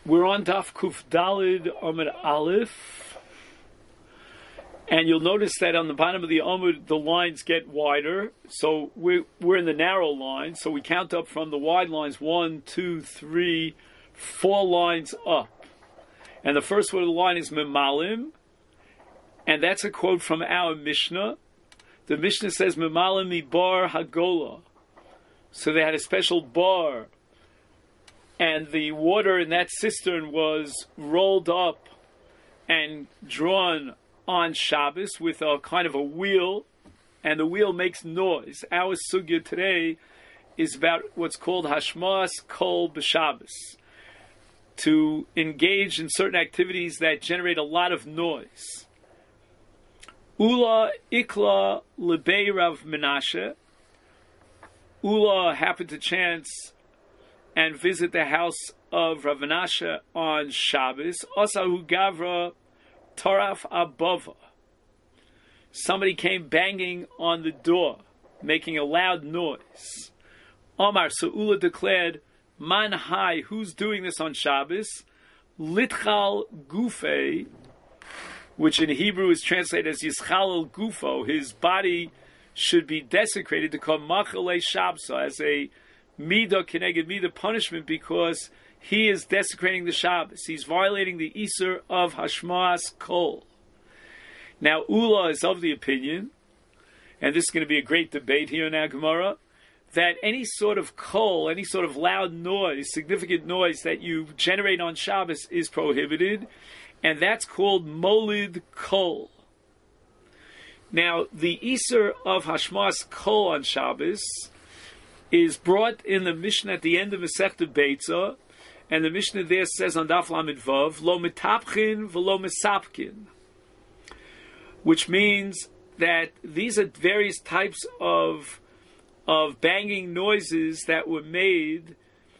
We're on Daf Kuf Dalid Amud Aleph, and you'll notice that on the bottom of the Amud, the lines get wider. So we're in the narrow line, so we count up from the wide lines, 1, 2, 3, 4 lines up. And the first word of the line is Memalim, and that's a quote from our Mishnah. The Mishnah says, Memalim mi bar hagola. So they had a special bar, and the water in that cistern was rolled up and drawn on Shabbos with a kind of a wheel, and the wheel makes noise. Our sugya today is about what's called Hashmas Kol B'Shabbos, to engage in certain activities that generate a lot of noise. Ula Ikla Lebei Rav Menashe. Ula happened to chance and visit the house of Rav Menashe on Shabbos. Asahu Gavra Taraf Abova. Somebody came banging on the door, making a loud noise. Omar, so Ula declared, Man Hai, who's doing this on Shabbos? Litchal Gufe, which in Hebrew is translated as Yischalel Gufo, his body should be desecrated, to call Machalei Shabsa, as a Midah Keneged Midah punishment, because he is desecrating the Shabbos. He's violating the Isur of Hashmas Kol. Now, Ula is of the opinion, and this is going to be a great debate here in our Gemara, that any sort of kol, any sort of loud noise, significant noise that you generate on Shabbos is prohibited, and that's called molid kol. Now, the Isur of Hashmas Kol on Shabbos is brought in the Mishnah at the end of Masechta Beitza, and the Mishnah there says on Daf Lamed Vav, Lo mitapchin v'lo misapkin, which means that these are various types of banging noises that were made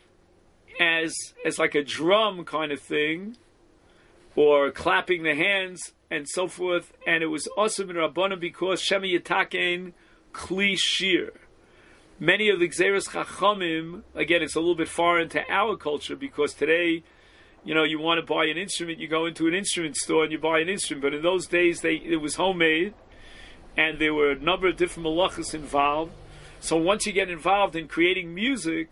as like a drum kind of thing, or clapping the hands and so forth, and it was awesome in Rabbanan because Shema Yitaken Kli Shir. Many of the Gzeres Chachamim, again, it's a little bit foreign to our culture, because today, you want to buy an instrument, you go into an instrument store and you buy an instrument. But in those days, it was homemade, and there were a number of different malachas involved. So once you get involved in creating music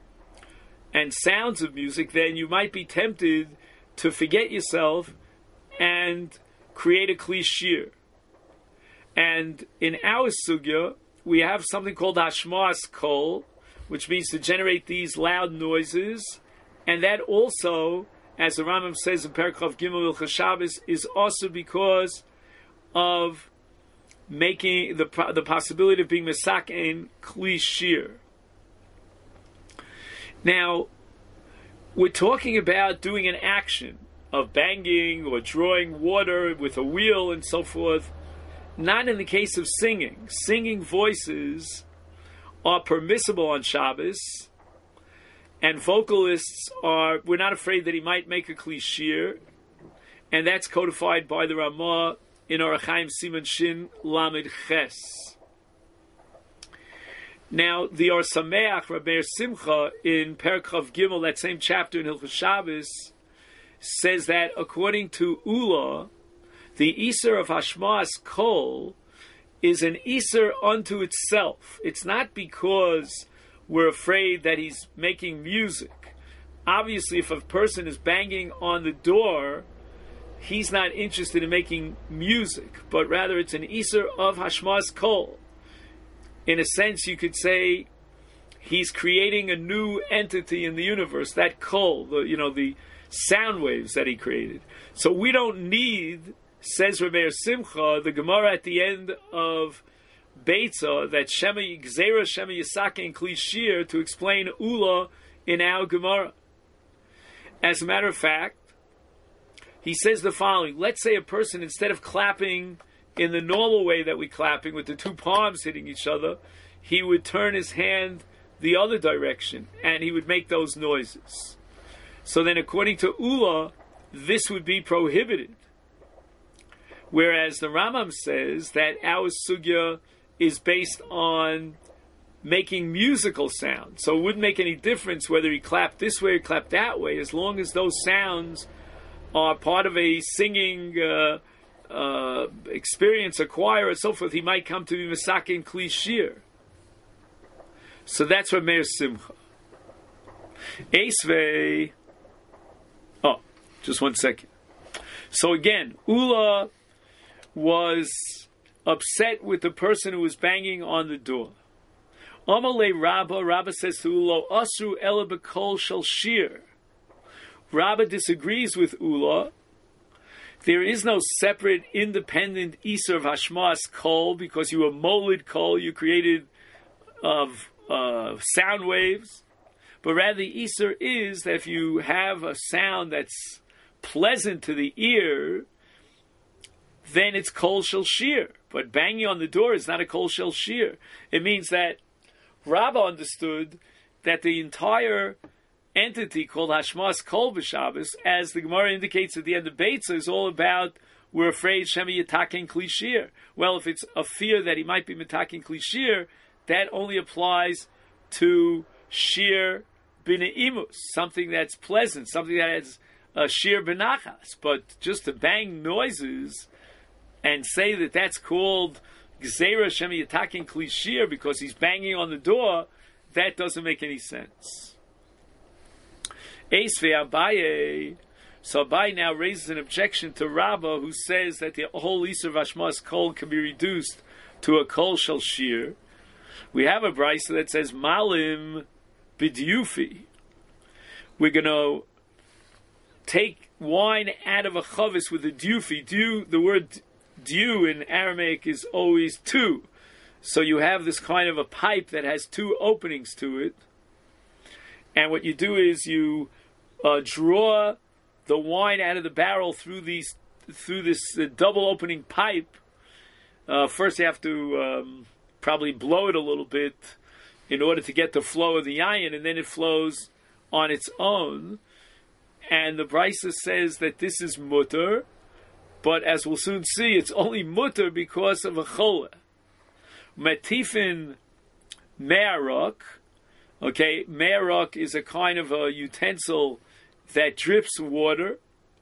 and sounds of music, then you might be tempted to forget yourself and create a kli shir. And in our sugya, we have something called Hashmas Kol, which means to generate these loud noises, and that also, as the Rambam says in Perek Gimel Hilchos Shabbos, is also because of making the possibility of being mesaken kli shir. Now, we're talking about doing an action of banging or drawing water with a wheel and so forth. Not in the case of singing. Singing voices are permissible on Shabbos, and vocalists we're not afraid that he might make a kli shir, and that's codified by the Ramah in Orach Chaim Siman Shin Lamed Ches. Now, the Or Sameach, Rabbi Simcha, in Perek Gimel, that same chapter in Hilchos Shabbos, says that according to Ula, the Isur of Hashmas Kol is an Isur unto itself. It's not because we're afraid that he's making music. Obviously, if a person is banging on the door, he's not interested in making music, but rather it's an Isur of Hashmas Kol. In a sense, you could say he's creating a new entity in the universe, that Kol, the sound waves that he created. So we don't need, says Rabbi Simcha, the Gemara at the end of Beitza, that Shema Gzera Shema Yisaken Kli Shir, to explain Ula in our Gemara. As a matter of fact, he says the following: let's say a person, instead of clapping in the normal way that we're clapping with the two palms hitting each other, he would turn his hand the other direction and he would make those noises. So then, according to Ula, this would be prohibited. Whereas the Rambam says that our sugya is based on making musical sounds. So it wouldn't make any difference whether he clapped this way or clapped that way, as long as those sounds are part of a singing experience, a choir, and so forth. He might come to be Mesakin Kli Shir. So that's what Meir Simcha. Esvei. Oh, just 1 second. So again, Ula was upset with the person who was banging on the door. Amalei Rabba says to Ula, Asru Ela B'Kol Shel Shir. Rabba disagrees with Ula. There is no separate, independent Isser of Hashmas Kol, because you were molid Kol, you created of sound waves. But rather the Isser is that if you have a sound that's pleasant to the ear, then it's Kol Shel Shir. But banging on the door is not a Kol Shel Shir. It means that Rabba understood that the entire entity called Hashmas Kol B'Shabbos, as the Gemara indicates at the end of Beitza, is all about, we're afraid Shemi Yitaken Kli Shir. Well, if it's a fear that he might be Mitaken Kli Shir, that only applies to Shir B'Ne'imus, something that's pleasant, something that has Shir B'Nachas. But just to bang noises and say that that's called Gzeira Shemi Yitaken Kli Shir because he's banging on the door, that doesn't make any sense. Eis ve'Abaye. So Abaye now raises an objection to Rabbah, who says that the whole Isser of Hashmas Kol can be reduced to a Kol Shel Shir. We have a brisa that says Malim B'Diufi. We're going to take wine out of a chavis with a diufi. The word diu in Aramaic is always two. So you have this kind of a pipe that has two openings to it. And what you do is you draw the wine out of the barrel through this double opening pipe. First you have to probably blow it a little bit in order to get the flow of the yayin, and then it flows on its own. And the Brisa says that this is mutter, but as we'll soon see, it's only mutter because of a chola. Matifin me'arok. Okay, me'arok is a kind of a utensil that drips water,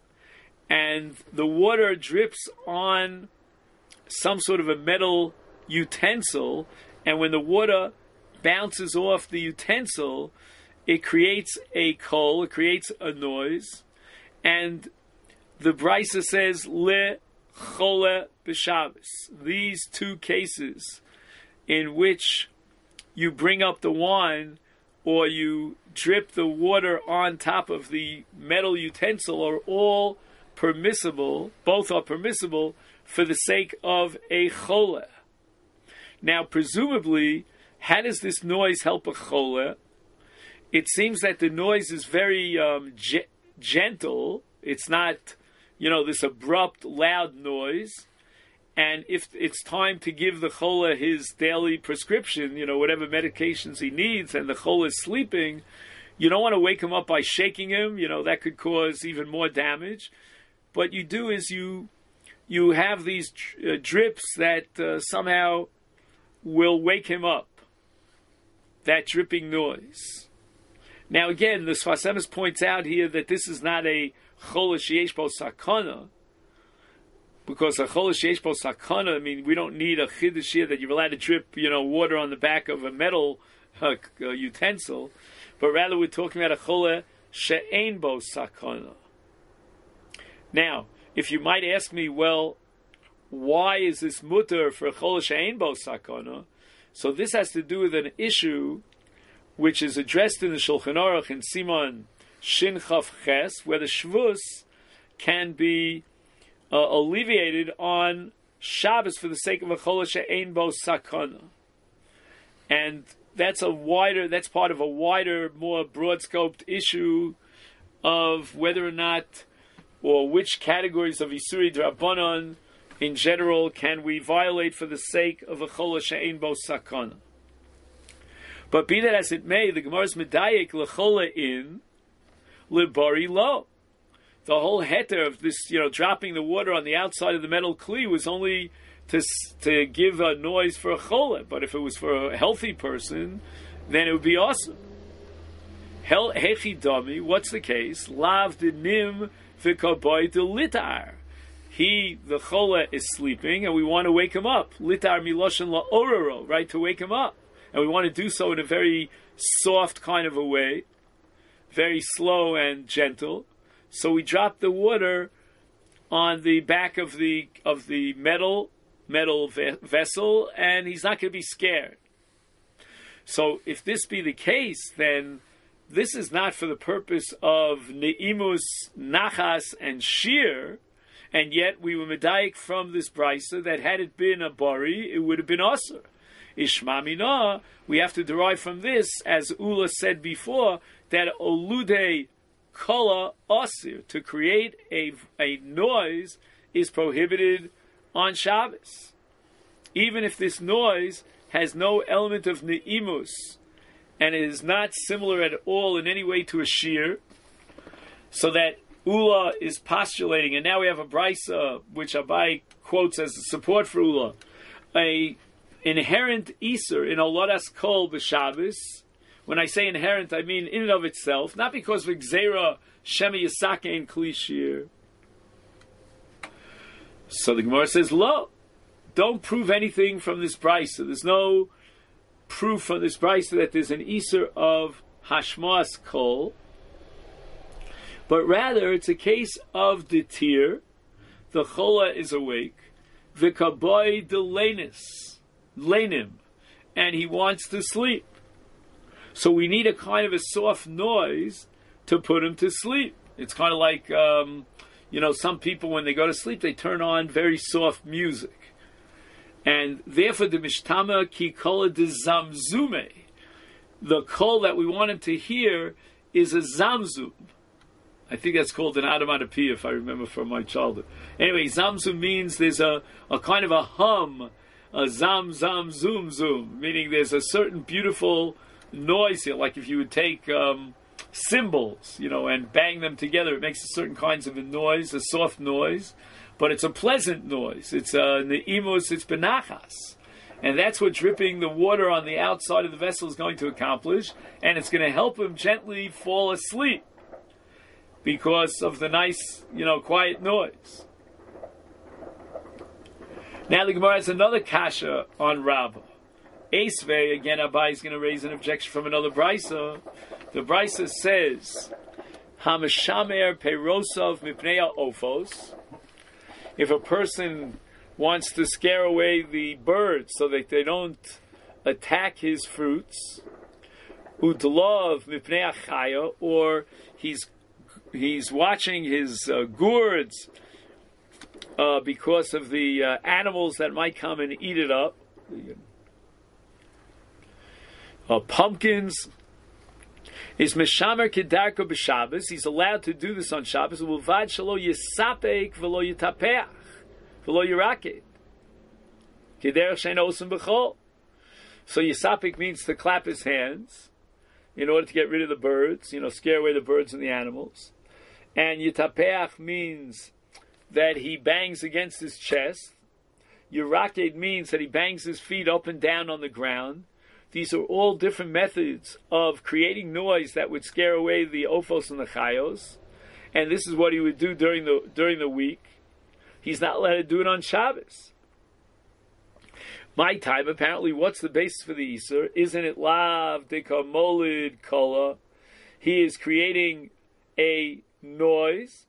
and the water drips on some sort of a metal utensil, and when the water bounces off the utensil, it creates a kol, it creates a noise, and the Brisa says, le chole b'Shabbos. These two cases in which you bring up the wine or you drip the water on top of the metal utensil are all permissible, both are permissible for the sake of a chole. Now, presumably, how does this noise help a chole? It seems that the noise is very gentle. It's not, this abrupt, loud noise. And if it's time to give the chola his daily prescription, whatever medications he needs, and the chola is sleeping, you don't want to wake him up by shaking him. That could cause even more damage. What you do is you have these drips that somehow will wake him up. That dripping noise. Now again, the Sfas Emes points out here that this is not a chola sheyesh bo sakana, because a chola sheyesh bo sakana, we don't need a chiddush here that you're allowed to drip, water on the back of a metal utensil, but rather we're talking about a chola she'ein bo sakana. Now, if you might ask me, well, why is this mutter for a chola she'ein bo sakana? So this has to do with an issue which is addressed in the Shulchan Aruch in Siman Shin Chaf Ches, where the shvus can be alleviated on Shabbos for the sake of a chola she'ein bo sakana, and that's part of a wider, more broad-scoped issue of whether or not, or which categories of Isuri D'Rabbanan in general can we violate for the sake of a chola she'ein bo sakana. But be that as it may, the Gemara's medayek lechola in libari lo. The whole heter of this, dropping the water on the outside of the metal kli was only to give a noise for a chola. But if it was for a healthy person, then it would be awesome. Hechi dami, what's the case? Lav dinim v'kaboy de litar. He, the chola, is sleeping, and we want to wake him up. Litar miloshen la'ororo, right, to wake him up. And we want to do so in a very soft kind of a way, very slow and gentle. So we drop the water on the back of the metal vessel, and he's not going to be scared. So if this be the case, then this is not for the purpose of neimus, nachas, and shir, and yet we were medayik from this brisa that had it been a bari, it would have been aser. Ishmamina, we have to derive from this, as Ula said before, that olude kala asir, to create a noise, is prohibited on Shabbos. Even if this noise has no element of neimus, and it is not similar at all in any way to a shir, so that Ula is postulating, and now we have a brisa, which Abai quotes as support for Ula, a inherent Iser in Olodas Kol b'Shabbos. When I say inherent, I mean in and of itself, not because of Gzeira, Shemi Yisake and Klishir. So the Gemara says, Lo, don't prove anything from this brisa. There's no proof from this brisa that there's an Iser of Hashmas Kol, but rather it's a case of Detir, the Chola is awake, V'kaboy de Lenim, and he wants to sleep. So we need a kind of a soft noise to put him to sleep. It's kind of like, some people when they go to sleep, they turn on very soft music. And therefore the Mishtama ki kola de zamzume, the kol that we want him to hear is a zamzum. I think that's called an onomatopoeia, if I remember from my childhood. Anyway, zamzum means there's a kind of a hum, a zam, zam, zoom, zoom, meaning there's a certain beautiful noise here, like if you would take cymbals, and bang them together, it makes a certain kinds of a noise, a soft noise, but it's a pleasant noise. It's ne'imus, it's benachas. And that's what dripping the water on the outside of the vessel is going to accomplish, and it's going to help him gently fall asleep because of the nice, quiet noise. Now the Gemara has another kasha on Rabbah. Esvei, again, Abai is going to raise an objection from another brisa. The brisa says, Hamashamer peirosov mipnei ofos. If a person wants to scare away the birds so that they don't attack his fruits, udlov mipnei achaya, or he's watching his gourds because of the animals that might come and eat it up. Pumpkins. Is Meshamer Kedarko b'Shabbos. He's allowed to do this on Shabbos. Uvad shelo yisapek v'lo yitapeach v'lo yiraked. Kederech she'eino osim b'chol. So yisapek means to clap his hands in order to get rid of the birds, scare away the birds and the animals. And yitapeach means that he bangs against his chest. Yiraked means that he bangs his feet up and down on the ground. These are all different methods of creating noise that would scare away the ophos and the chayos. And this is what he would do during the week. He's not allowed to do it on Shabbos. My time, apparently, what's the basis for the Isur? Isn't it lav deka molid kola? He is creating a noise.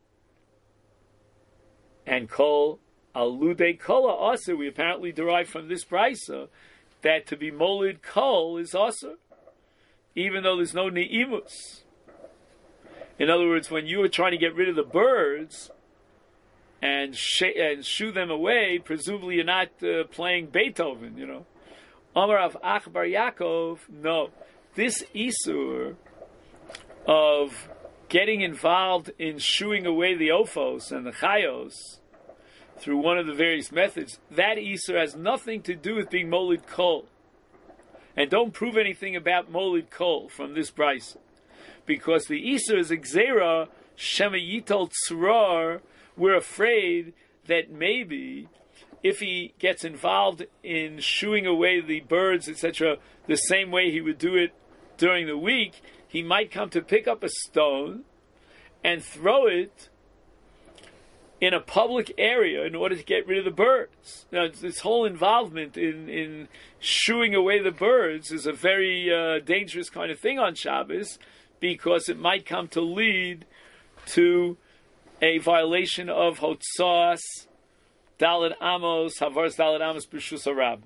And kol alude kola also, we apparently derive from this brisa that to be molid kol is also, even though there's no neimus. In other words, when you were trying to get rid of the birds and shoo them away, presumably you're not playing Beethoven, Amar of Achbar Yaakov, no. This Isur of getting involved in shooing away the ophos and the chayos through one of the various methods, that Isur has nothing to do with being molid kol. And don't prove anything about molid kol from this brisa, because the Isur is a gzeira shema yitol tzrar. We're afraid that maybe if he gets involved in shooing away the birds, etc., the same way he would do it during the week, he might come to pick up a stone and throw it in a public area in order to get rid of the birds. Now, this whole involvement in shooing away the birds is a very dangerous kind of thing on Shabbos, because it might come to lead to a violation of Hotzas, Daled Amos, Havaras Daled Amos B'Reshus Harab.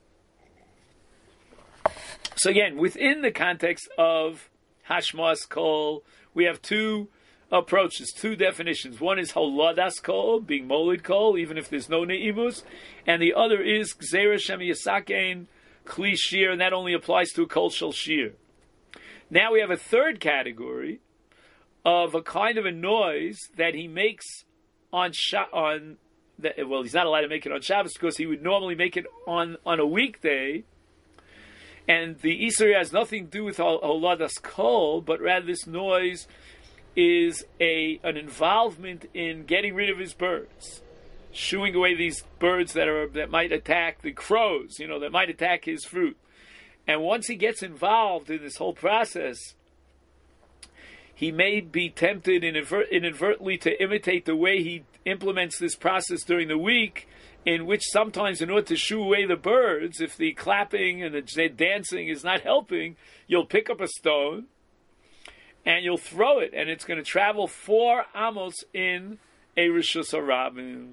So again, within the context of Hashmas Kol, we have two approaches, two definitions. One is Holadas Kol, being Molid Kol, even if there's no Ne'imus, and the other is Gzeira Shem Yisakein Kli Shir, and that only applies to a Kol Shel Shir. Now we have a third category of a kind of a noise that he makes on well, he's not allowed to make it on Shabbos because he would normally make it on a weekday, and the Isser has nothing to do with Holadas Kol, but rather this noise is an involvement in getting rid of his birds, shooing away these birds that might attack the crows, that might attack his fruit. And once he gets involved in this whole process, he may be tempted inadvertently to imitate the way he implements this process during the week, in which sometimes in order to shoo away the birds, if the clapping and the dancing is not helping, you'll pick up a stone and you'll throw it, and it's going to travel 4 amos in a Reshus Harabim.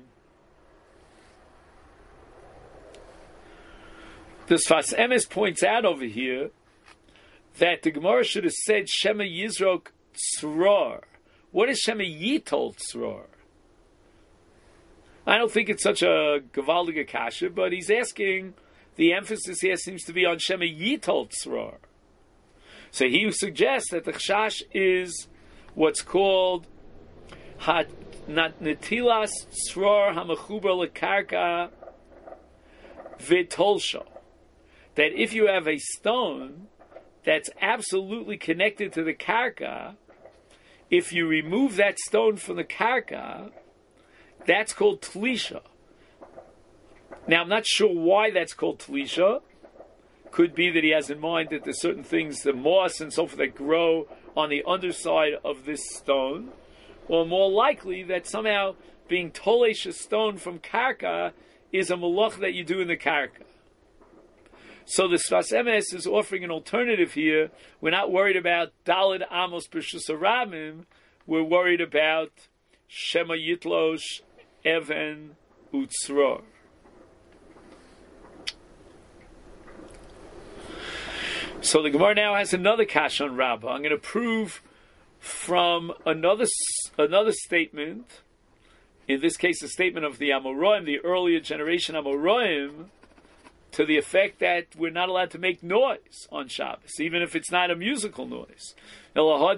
The Sfas Emes points out over here that the Gemara should have said Shema Yizrok Tzror. What is Shema Yitol Tzror? I don't think it's such a Gavaldiga Kasha, but he's asking, the emphasis here seems to be on Shema Yitol Tzror. So he suggests that the Chash is what's called Netilas Tzror HaMechuber LeKarka V'Tolsho. That if you have a stone that's absolutely connected to the karka, if you remove that stone from the karka, that's called tlisha. Now, I'm not sure why that's called tlisha. Could be that he has in mind that there's certain things, the moss and so forth, that grow on the underside of this stone. Or more likely that somehow being tolesh a stone from karka is a malach that you do in the karka. So the Sfas Emes is offering an alternative here. We're not worried about Daled Amos B'Reshus Harabim. We're worried about Shema Yitlosh, Even, Utzror. So the Gemara now has another kash on Rabbah. I'm going to prove from another statement, in this case a statement of the Amoraim, the earlier generation Amoraim, to the effect that we're not allowed to make noise on Shabbos, even if it's not a musical noise. So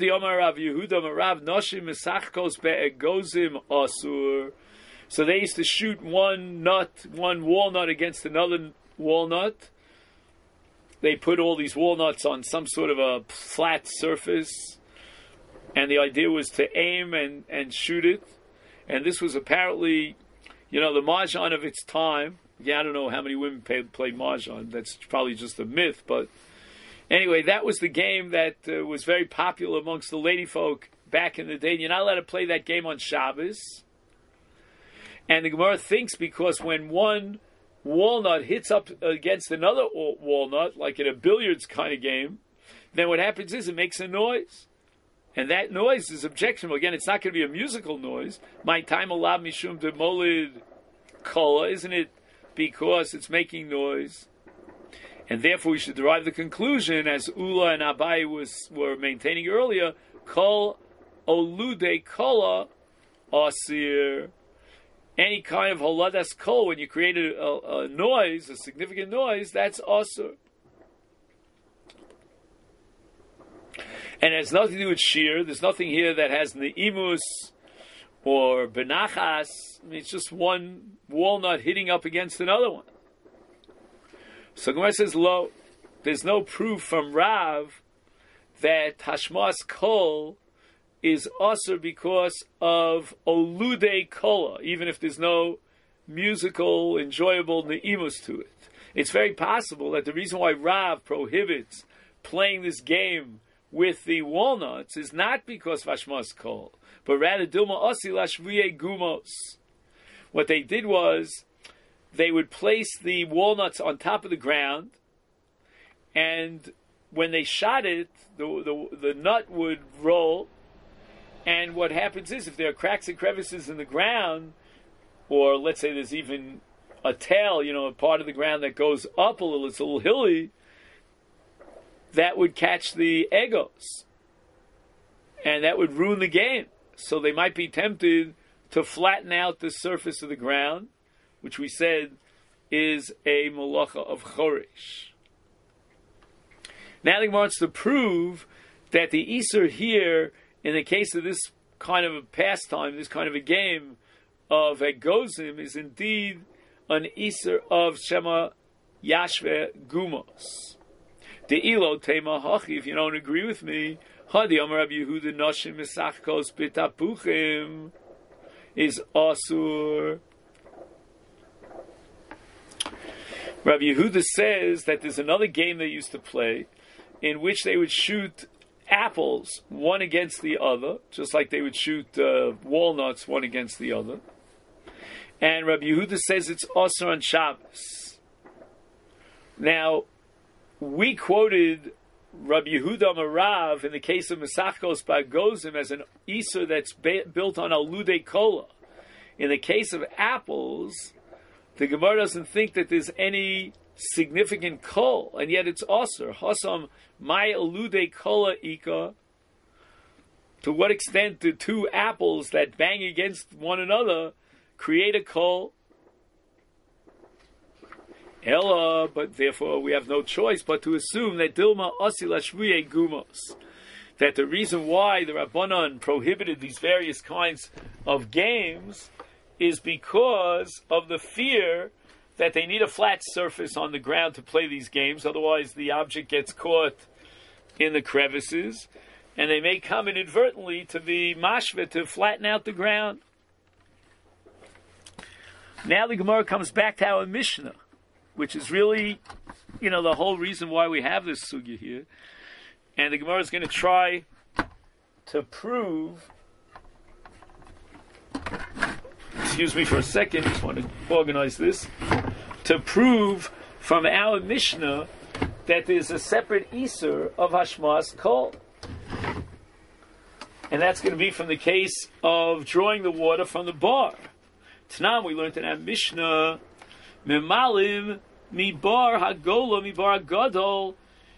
they used to shoot one walnut against another walnut. They put all these walnuts on some sort of a flat surface, and the idea was to aim and shoot it. And this was apparently, the mahjong of its time. Yeah, I don't know how many women played mahjong. That's probably just a myth. But anyway, that was the game that was very popular amongst the lady folk back in the day. You're not allowed to play that game on Shabbos. And the Gemara thinks because when one walnut hits up against another walnut, like in a billiards kind of game, then what happens is it makes a noise. And that noise is objectionable. Again, it's not going to be a musical noise. My time alab mishum de molid kola, isn't it? Because it's making noise. And therefore we should derive the conclusion, as Ula and Abai were maintaining earlier, kol olude kola asir. Any kind of holadas kol, when you create a noise, a significant noise, that's asur. And it has nothing to do with shir. There's nothing here that has neimus or benachas. I mean, it's just one walnut hitting up against another one. So Gemara says, lo, there's no proof from Rav that Hashmas Kol is asur because of olude kola, even if there's no musical, enjoyable neimus to it. It's very possible that the reason why Rav prohibits playing this game with the walnuts is not because Vashmas Kol, but rather Dilma Osi Lashviye Gumos. What they did was they would place the walnuts on top of the ground, and when they shot it, the nut would roll. And what happens is, if there are cracks and crevices in the ground, or let's say there's even a tail, a part of the ground that goes up a little, it's a little hilly, that would catch the egos. And that would ruin the game. So they might be tempted to flatten out the surface of the ground, which we said is a malacha of choresh. Now the Gemara wants to prove that the Isur here, in the case of this kind of a pastime, this kind of a game of a gozim, is indeed an Isur of Shema Yashve Gumos. The Ilo Tema Hachi, if you don't agree with me, Hadi Amar Rabbi Yehuda Noshim Misachkos Bitapuchim is Asur. Rabbi Yehuda says that there's another game they used to play in which they would shoot apples one against the other, just like they would shoot walnuts one against the other. And Rabbi Yehuda says it's Asur on Shabbos. Now, we quoted Rabbi Yehuda Marav in the case of Mesachkos Bagozim as an Isur that's built on Aludei Kola. In the case of apples, the Gemara doesn't think that there's any significant kol, and yet it's Asur. Hasam my Aludei Kola Ika. To what extent do two apples that bang against one another create a kol? Ella, but therefore we have no choice but to assume that Dilma Asila Shvuye Gumos, that the reason why the Rabbanan prohibited these various kinds of games is because of the fear that they need a flat surface on the ground to play these games, otherwise the object gets caught in the crevices, and they may come inadvertently to the mashveh to flatten out the ground. Now the Gemara comes back to our Mishnah, which is really, the whole reason why we have this sugya here. And the Gemara is going to try to prove, excuse me for a second, just want to organize this, to prove from our Mishnah that there's a separate Isur of Hashmas Kol. And that's going to be from the case of drawing the water from the bar. Tanam, we learned in our Mishnah, Memalim mibar hagola mibar hagadol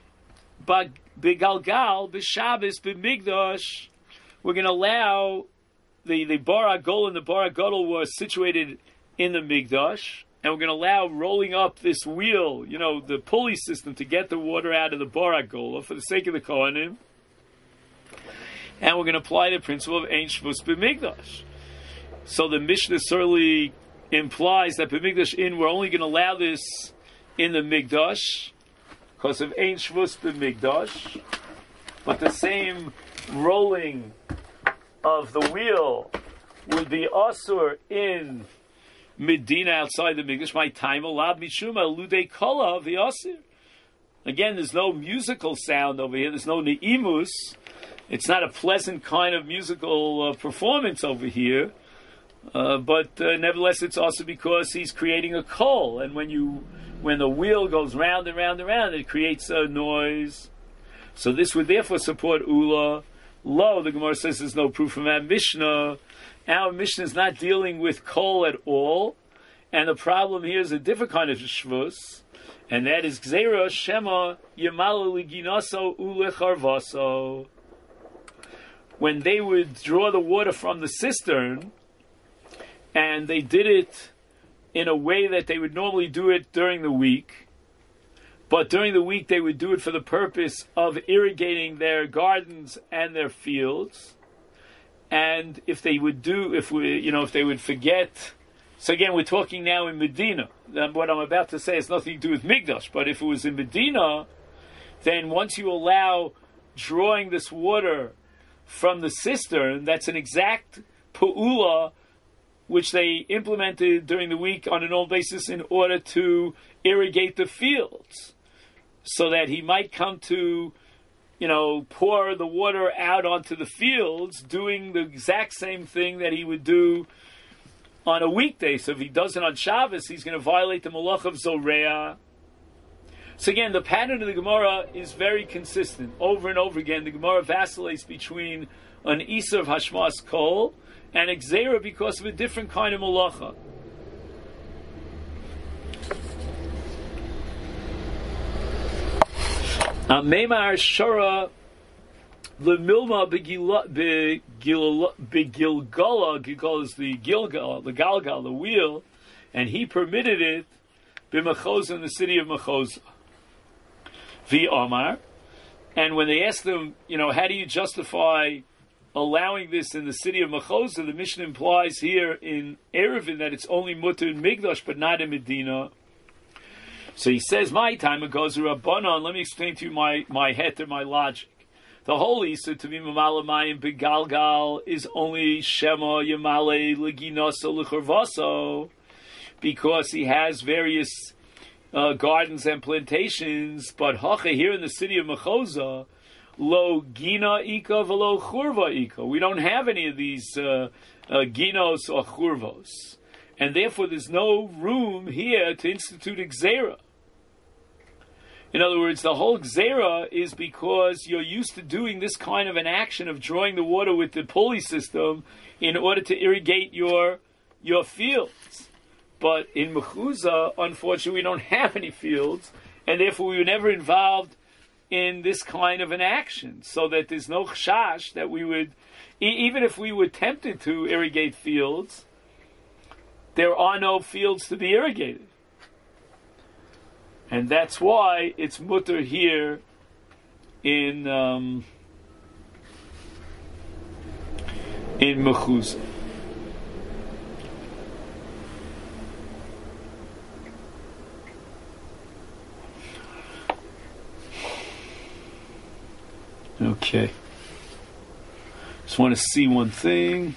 begalgal b'Shabbos b'migdash. We're going to allow the bar hagola and the bar hagadol were situated in the migdash, and we're going to allow rolling up this wheel, the pulley system to get the water out of the bar hagola for the sake of the Kohanim, and we're going to apply the principle of ein shvus b'migdash. So the Mishnah certainly implies that b'migdash we're only going to allow this in the migdash because of ein shvus b'migdash, but the same rolling of the wheel would be asur in Medina outside the migdash. My time alab mishuma ludei kola v'asir. Again, there's no musical sound over here. There's no neimus. It's not a pleasant kind of musical performance over here. But nevertheless, it's also because he's creating a kol, and when the wheel goes round and round and round, it creates a noise. So this would therefore support Ula. Lo, the Gemara says there's no proof from our Mishnah. Our Mishnah is not dealing with kol at all, and the problem here is a different kind of shvus, and that is gzeira shema yemalu liginaso ulecharvaso. When they would draw the water from the cistern, and they did it in a way that they would normally do it during the week, but during the week they would do it for the purpose of irrigating their gardens and their fields. And if they would forget, so again we're talking now in Medina. What I'm about to say has nothing to do with Migdash, but if it was in Medina, then once you allow drawing this water from the cistern, that's an exact pu'ula which they implemented during the week on an old basis in order to irrigate the fields, so that he might come to, pour the water out onto the fields, doing the exact same thing that he would do on a weekday. So if he does it on Shabbos, he's going to violate the Malach of Zoreah. So again, the pattern of the Gemara is very consistent. Over and over again, the Gemara vacillates between an Isur of Hashmas Kol and Gzeira because of a different kind of Malacha. Meimar Shara Lemilma Begilgala, Gilgal is the Gilgal, the Galgal, the wheel, and he permitted it b'Mechoza, in the city of Mechoza. Omar, and when they asked him, how do you justify allowing this in the city of Mechoza, the Mishnah implies here in Eruvin that it's only mutter in Migdash but not in Medina. So he says, my time ago, Rabbanon, let me explain to you my heter, my logic. The whole Isur to be Mamalamayim Begalgal is only Shema Yamale Leginosa Lechorvaso, because he has various gardens and plantations, but Hacha here in the city of Mechoza, Lo Gina Ika Velo Churva Ika. We don't have any of these Ginos or Churvos. And therefore there's no room here to institute Gzeira. In other words, the whole Gzeira is because you're used to doing this kind of an action of drawing the water with the pulley system in order to irrigate your fields. But in Mechuza, unfortunately, we don't have any fields, and therefore we were never involved in this kind of an action, so that there's no chash that we would, even if we were tempted to irrigate fields, there are no fields to be irrigated. And that's why it's mutter here in Mechuza. Okay. Just want to see one thing.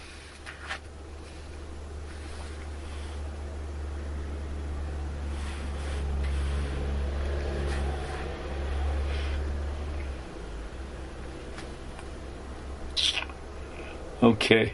Okay.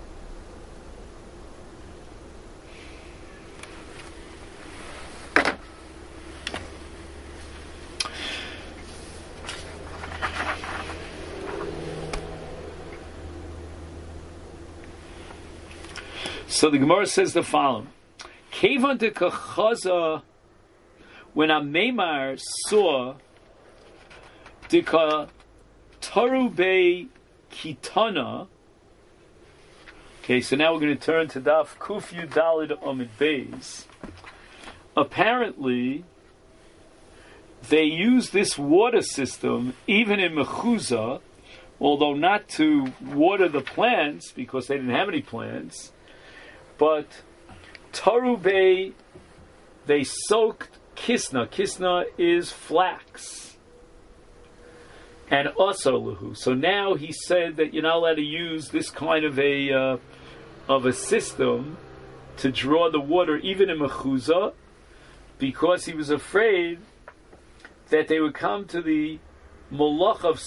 So the Gemara says the following: Kevan de Kachaza, when a Meimar saw de Tarube Kitana. Okay, so now we're going to turn to Daf Kuf Yud Daled Amud Beis. Apparently, they use this water system even in Mechuza, although not to water the plants because they didn't have any plants. But Tarube, they soaked Kisna. Kisna is flax. And Asaluhu. So now he said that you're not allowed to use this kind of a system to draw the water even in Mechuza, because he was afraid that they would come to the malach of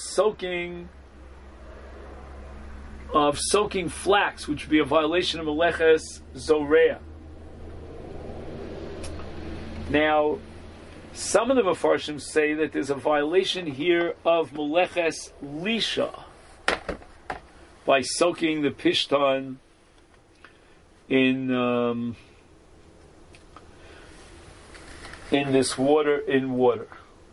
soaking flax, which would be a violation of Meleches Zoreah. Now, some of the Mefarshim say that there's a violation here of Meleches Lisha by soaking the Pishtan in this water, in water.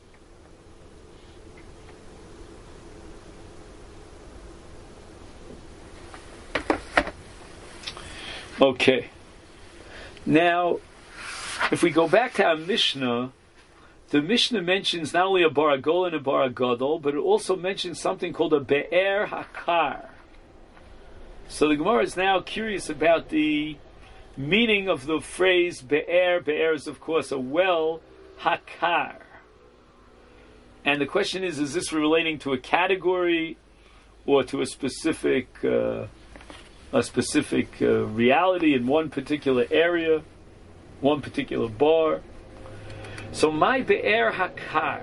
Okay. Now, if we go back to our Mishnah, the Mishnah mentions not only a Baragol and a Baragadol, but it also mentions something called a Be'er Hakar. So the Gemara is now curious about the meaning of the phrase Be'er. Be'er is, of course, a well, Hakar. And the question is this relating to a category or to a specific a specific reality in one particular area, one particular bar. So my be'er hakar.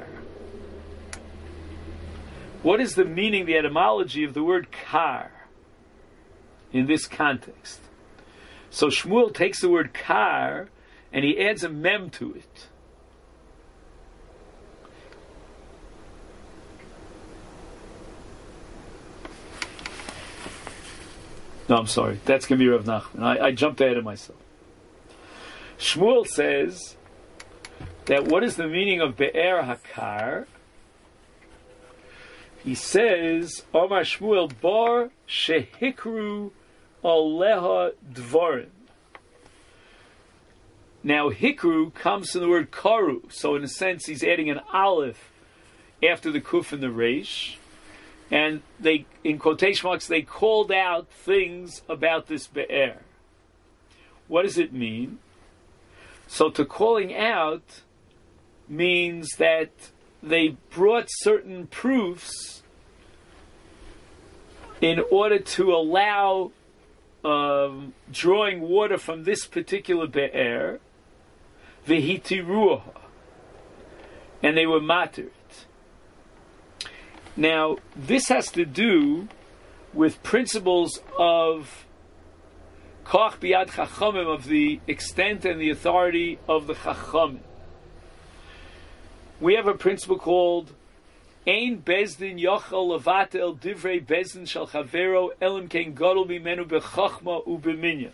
What is the meaning, the etymology of the word kar in this context? So Shmuel takes the word kar and he adds a mem to it. No, I'm sorry. That's going to be Rav Nachman. I jumped ahead of myself. Shmuel says that what is the meaning of Be'er Hakar? He says, Omar Shmuel bar shehikru aleha dvarim. Now, hikru comes from the word karu. So in a sense, he's adding an aleph after the kuf and the reish. And they, in quotation marks, they called out things about this be'er. What does it mean? So to calling out means that they brought certain proofs in order to allow drawing water from this particular be'er, v'hitiruah, and they were matir. Now, this has to do with principles of koach biyad chachamim, of the extent and the authority of the chachamim. We have a principle called Ein bezdin yochel levatel divrei bezdin shel chavero elim ken gadol mimenu bechachma ubeminya.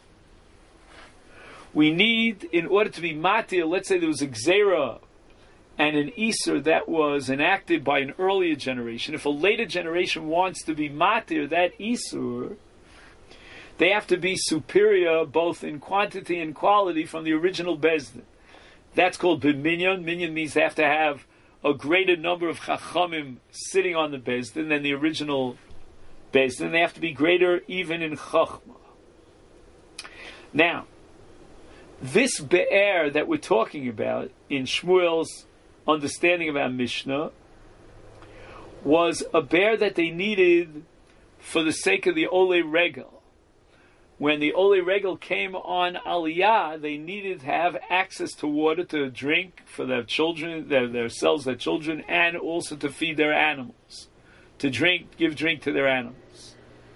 We need, in order to be matir, let's say there was a gzera and an Isur that was enacted by an earlier generation. If a later generation wants to be matir that Isur, they have to be superior both in quantity and quality from the original Bezdin. That's called B'minyan. Minyan means they have to have a greater number of Chachamim sitting on the Bezdin than the original Bezdin. They have to be greater even in Chachma. Now, this Be'er that we're talking about in Shmuel's understanding of our Mishnah was a bear that they needed for the sake of the Ole Regel. When the Ole Regel came on Aliyah, they needed to have access to water to drink for their children, themselves, their children, and also to feed their animals, to give drink to their animals.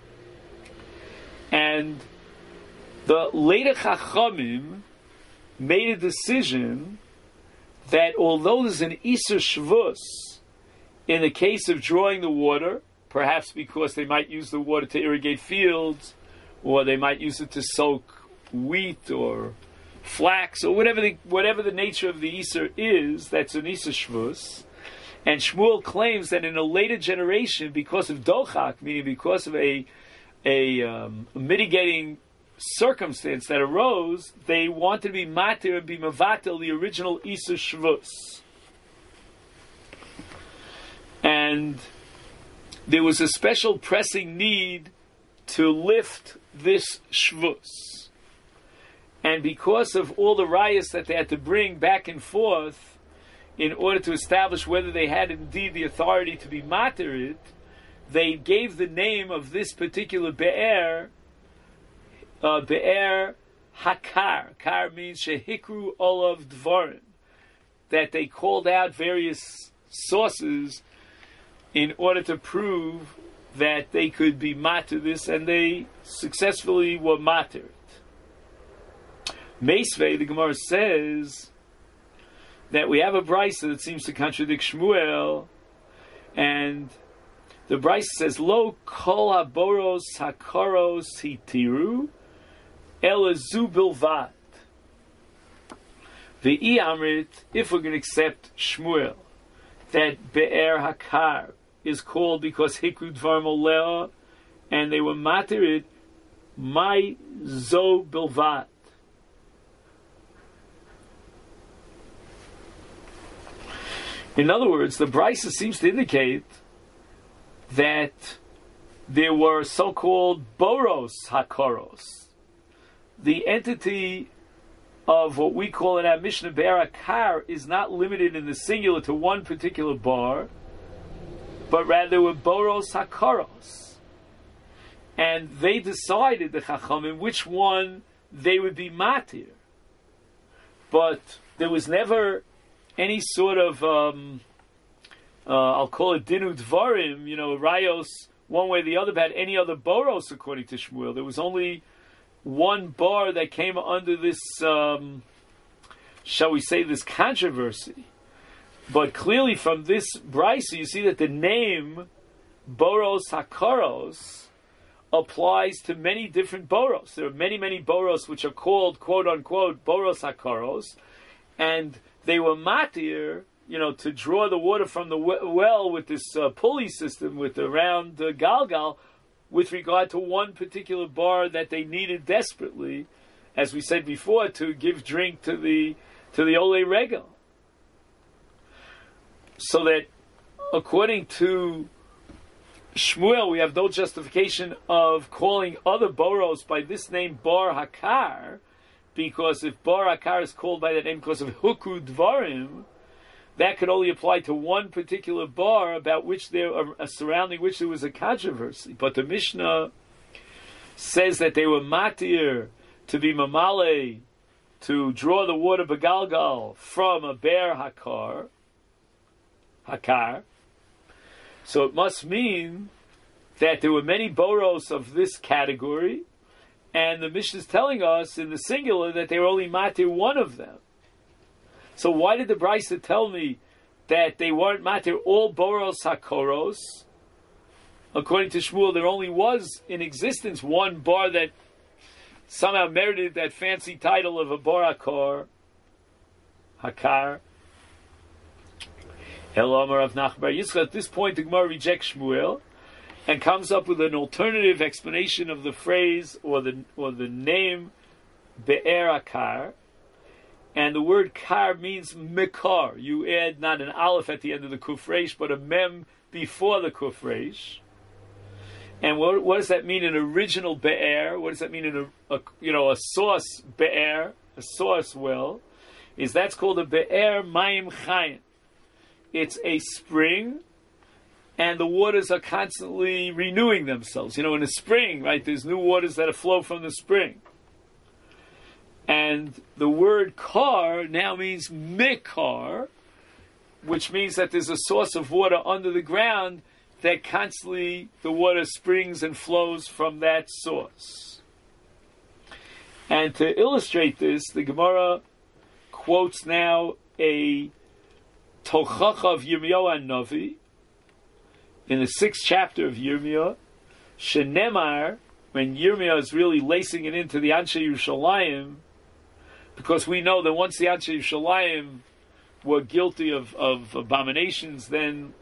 And the later Chachamim made a decision that although there's an Isur Shvus in the case of drawing the water, perhaps because they might use the water to irrigate fields, or they might use it to soak wheat or flax, or whatever the nature of the Isur is, that's an Isur Shvus. And Shmuel claims that in a later generation, because of Dochak, meaning because of a mitigating circumstance that arose, they wanted to be matir and be mavatel the original Isur Shvus. And there was a special pressing need to lift this Shvus. And because of all the rayas that they had to bring back and forth in order to establish whether they had indeed the authority to be matir it, they gave the name of this particular be'er Be'er Hakar. Kar means Shehikru Olav Dvarim. That they called out various sources in order to prove that they could be matir this, and they successfully were matir it. Meisvei, the Gemara says that we have a brisa that seems to contradict Shmuel, and the brisa says, Lo kol haboros hakaros hitiru Elazu bilvat. Ve'i amrit, if we're going to accept Shmuel, that Be'er Hakar is called because Hikru Dvarim Oleh, and they were matir it, my zo bilvat. In other words, the brisa seems to indicate that there were so-called boros hakaros. The entity of what we call in our Mishnah Be'er Hakar is not limited in the singular to one particular bar, but rather with boros hakaros. And and they decided, the Chachamim, which one they would be matir. But there was never any sort of, I'll call it dinu dvarim, rayos, one way or the other, about any other boros, according to Shmuel. There was only one bar that came under this, shall we say, this controversy. But clearly from this brisa, you see that the name Boros Hakaros applies to many different boros. There are many, many boros which are called, quote unquote, Boros Hakaros, and they were matir, to draw the water from the well with this pulley system with the round galgal, with regard to one particular bar that they needed desperately, as we said before, to give drink to the Ole Regel. So that, according to Shmuel, we have no justification of calling other boros by this name Bar Hakar, because if Bar Hakar is called by that name because of Huku Dvarim, that could only apply to one particular bar about which surrounding which there was a controversy. But the Mishnah says that they were matir to be mamale, to draw the water begalgal from a bear hakar. So it must mean that there were many boros of this category, and the Mishnah is telling us in the singular that they were only matir one of them. So why did the Brisa tell me that they weren't matir all boros hakoros? According to Shmuel, there only was in existence one bar that somehow merited that fancy title of a bar hakar. Elamar of Nachbar Yitzchak. At this point, the Gemara rejects Shmuel and comes up with an alternative explanation of the phrase or the name Be'er Akar. And the word kar means mekar. You add not an aleph at the end of the kufresh, but a mem before the kufresh. And what does that mean in original be'er? What does that mean in a source be'er, a source well? That's called a be'er mayim chayim. It's a spring, and the waters are constantly renewing themselves. In a spring, right, there's new waters that flow from the spring. And the word kar now means mikar, which means that there's a source of water under the ground that constantly the water springs and flows from that source. And to illustrate this, the Gemara quotes now a Tochacha of Yirmiyahu Navi in the 6th chapter of Yirmiyah, Shenemar, when Yirmiyah is really lacing it into the Anshe Yerushalayim, because we know that once the Anshe Yerushalayim were guilty of abominations, then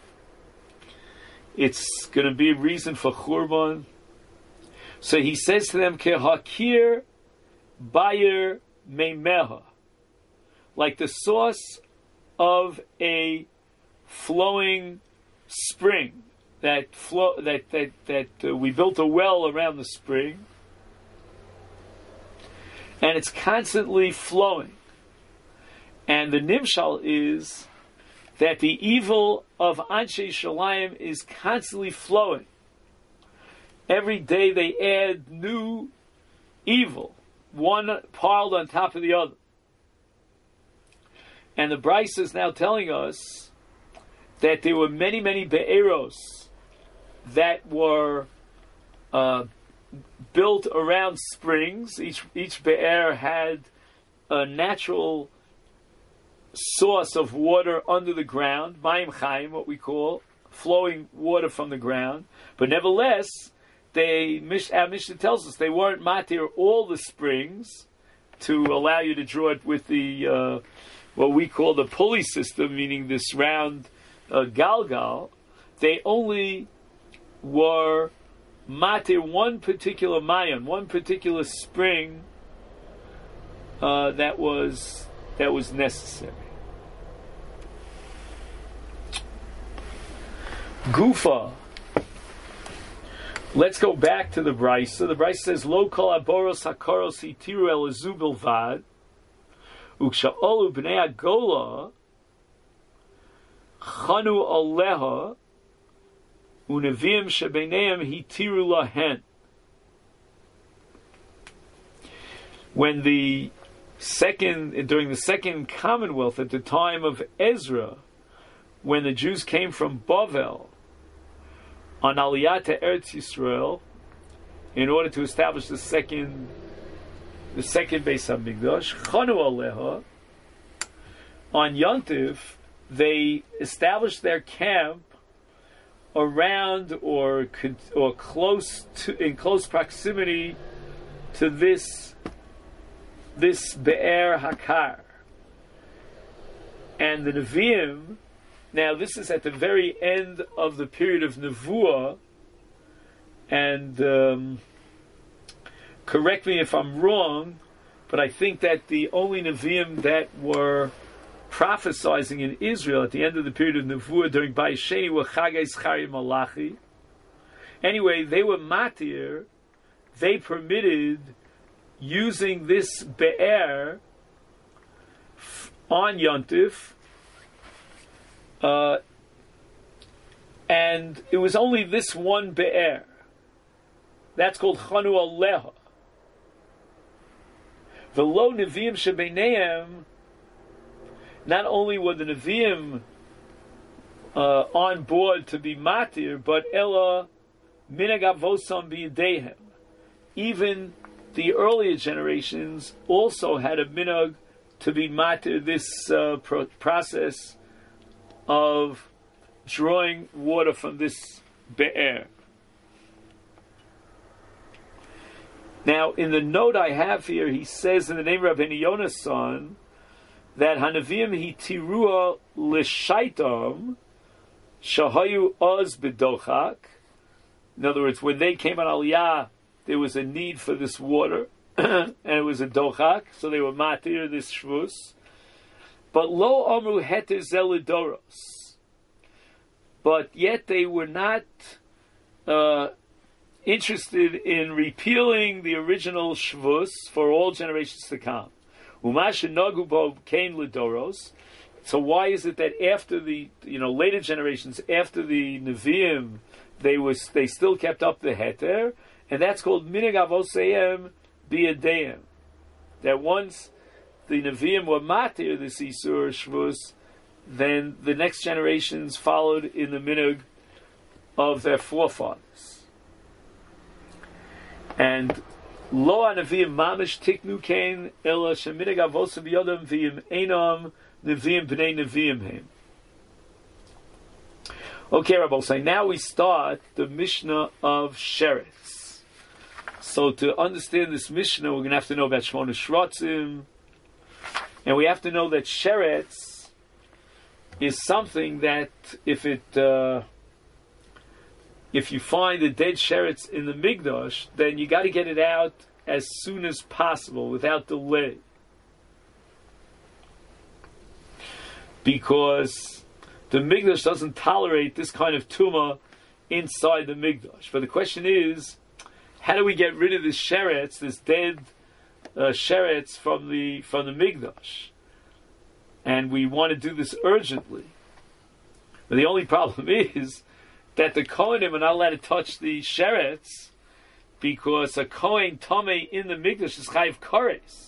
it's going to be a reason for Churban. So he says to them, Kehakir Bayer Meimeha, like the source of a flowing spring that we built a well around the spring, and it's constantly flowing. And the nimshal is that the evil of Anshe Shalayim is constantly flowing. Every day they add new evil, one piled on top of the other. And the Brisa is now telling us that there were many, many be'eros that were built around springs. Each be'er had a natural source of water under the ground, mayim chayim, what we call flowing water from the ground. But nevertheless, our Mishnah tells us they weren't matir all the springs to allow you to draw it with the what we call the pulley system, meaning this round galgal. They only were matir one particular mayan, one particular spring that was necessary. Gufa. Let's go back to the Brisa. The Brisa says, "Lo kol aboros hakaros hitiru el azubil vad, ukshaolu bnei agola chanu aleha uneviim shebeineim hitiru lahen." when during the second Commonwealth, at the time of Ezra, when the Jews came from Bavel on Aliyah to Eretz Yisrael, in order to establish the second Beis Hamikdash, Chanu Aleha, on Yontif, they established their camp around or in close proximity to this Be'er Hakar. And the Nevi'im, now this is at the very end of the period of Nevuah, and correct me if I'm wrong, but I think that the only Nevi'im that were prophesying in Israel at the end of the period of Nevuah during Bayis Sheni were Chagai, Zechariah, Malachi. Anyway, they were matir. They permitted using this be'er on Yontif, and it was only this one be'er. That's called Chanu Aleha. V'lo Nevi'im shebeineim. Not only were the Nevi'im on board to be matir, but Ella minhag avosam b'yedeihem. Even the earlier generations also had a minhag to be matir, this process of drawing water from this be'er. Now, in the note I have here, he says in the name of Rabbeinu Yonah's son, that Hanavim hitirua l'shaitam shahayu oz b'dochak. In other words, when they came on Aliyah, there was a need for this water, and it was a dochak, so they were matir this shvus. But lo amru heter zelidoros. But yet they were not interested in repealing the original shvus for all generations to come. So why is it that after the later generations, after the Nevi'im, they still kept up the heter, and that's called minhag avoseim b'yadeim. That once the Nevi'im were matir the Isur Shvus, then the next generations followed in the minhag of their forefathers. And Lo Nevi'im mamish tiknu kain ela sheminhag avoseim b'yodam v'im einam Nevi'im b'nei Nevi'im heim. Okay, Rabbi, so now we start the Mishnah of Sheretz. So to understand this Mishnah, we're going to have to know about Shmona Shrotzim, and we have to know that Sheretz is something that if you find a dead Sheretz in the Migdash, then you got to get it out as soon as possible, without delay. Because the Migdash doesn't tolerate this kind of tumah inside the Migdash. But the question is, how do we get rid of this sheretz, this dead sheretz from the Migdash? And we want to do this urgently. But the only problem is that the Kohanim are not allowed to touch the sheretz, because a Kohen Tomei in the Migdash is chayiv kares.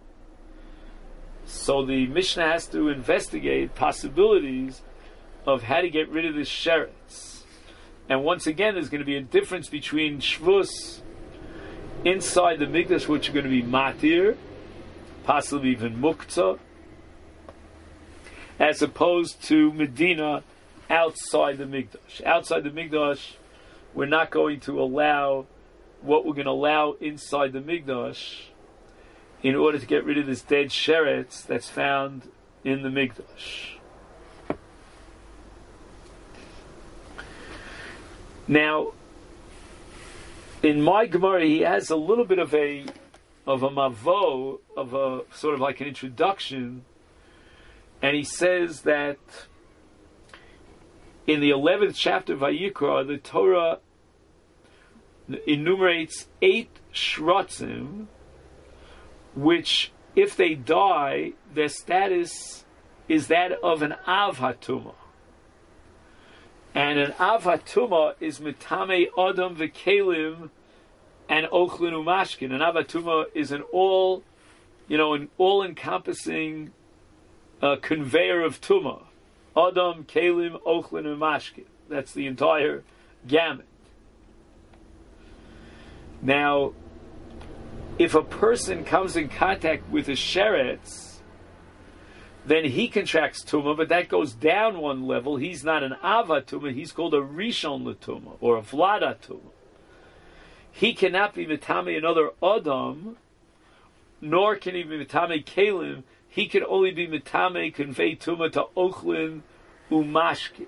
So the Mishnah has to investigate possibilities of how to get rid of this sheretz. And once again, there's going to be a difference between shvus inside the Migdash, which are going to be matir, possibly even muktzah, as opposed to Medina outside the Migdash. Outside the Migdash, we're not going to allow what we're going to allow inside the Migdash in order to get rid of this dead sheretz that's found in the Migdash. Now, in my Gemara, he has a little bit of a mavo, of a sort of like an introduction, and he says that in the 11th chapter of Vayikra, the Torah enumerates 8 shrotzim, which, if they die, their status is that of an av hatumah. And an av hatumah is mitame adam v'kelim and ochlin umashkin. An av hatumah is an all an all-encompassing conveyor of tumah. Adam, Kalim, Ochlin, and Mashkin. That's the entire gamut. Now, if a person comes in contact with a sheretz, then he contracts tumah, but that goes down one level. He's not an ava tumah, he's called a rishon l'tumah, or a vlada tumah. He cannot be mitame another adam, nor can he be mitame kalim. He can only be mitame, convey tumah to ochlin umashki.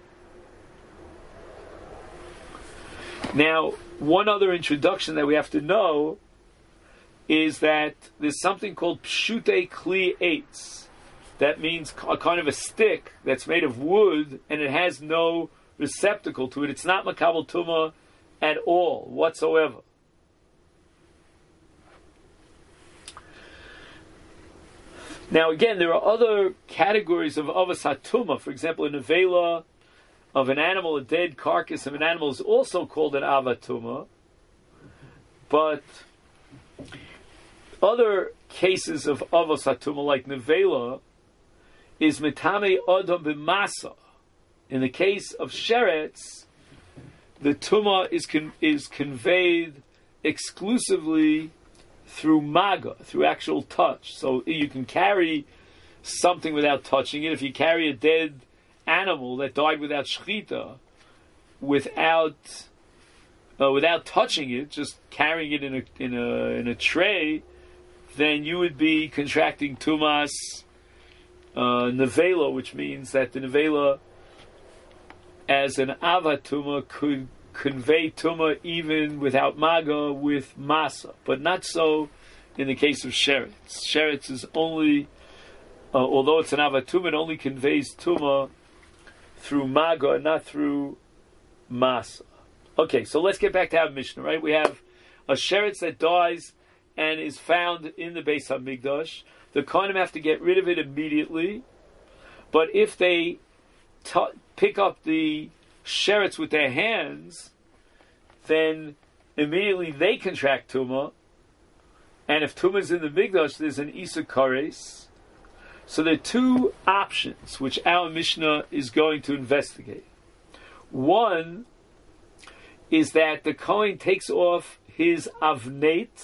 Now, one other introduction that we have to know is that there's something called pshute kli eitz. That means a kind of a stick that's made of wood and it has no receptacle to it. It's not makabel tumah at all, whatsoever. Now again, there are other categories of avos hatumah. For example, a nevela of an animal, a dead carcass of an animal, is also called an avatuma. But other cases of avos hatumah, like nevela, is mitame adam b'masa. In the case of sheretz, the tumah is conveyed exclusively through maga, through actual touch. So you can carry something without touching it. If you carry a dead animal that died without shechita, without touching it, just carrying it in a tray, then you would be contracting tumas nevela, which means that the nevela, as an avatuma, could convey tumah even without maga with masa, but not so in the case of sheretz. Sheretz is only, although it's an avatuma, it only conveys tumah through maga, not through masa. Okay, so let's get back to our Mishnah, right? We have a sheretz that dies and is found in the Beis HaMikdash. The Kohanim have to get rid of it immediately, but if they pick up the sheretz with their hands, then immediately they contract tumah, and if tumah is in the Mikdash, there's an Isa Kares. So there are two options which our Mishnah is going to investigate. One is that the Kohen takes off his avneit,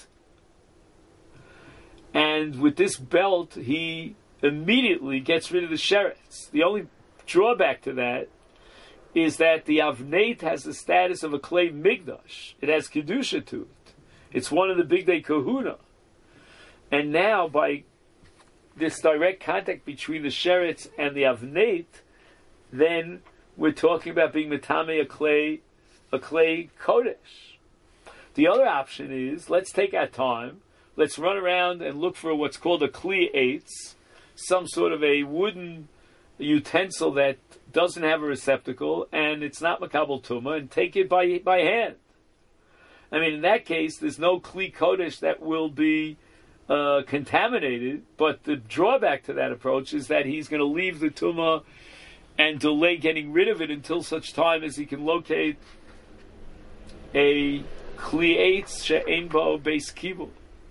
and with this belt he immediately gets rid of the sheretz. The only drawback to that is that the avneit has the status of a clay migdash. It has kedusha to it. It's one of the bigdei kahuna. And now, by this direct contact between the sheretz and the avneit, then we're talking about being mitame a clay kodesh. The other option is, let's take our time, let's run around and look for what's called a kli eitz, some sort of a wooden utensil that doesn't have a receptacle and it's not makabel tumah, and take it by hand. I mean, in that case, there's no kli kodesh that will be contaminated, but the drawback to that approach is that he's going to leave the tumah and delay getting rid of it until such time as he can locate a kli eitz she'ein bo beis kibul.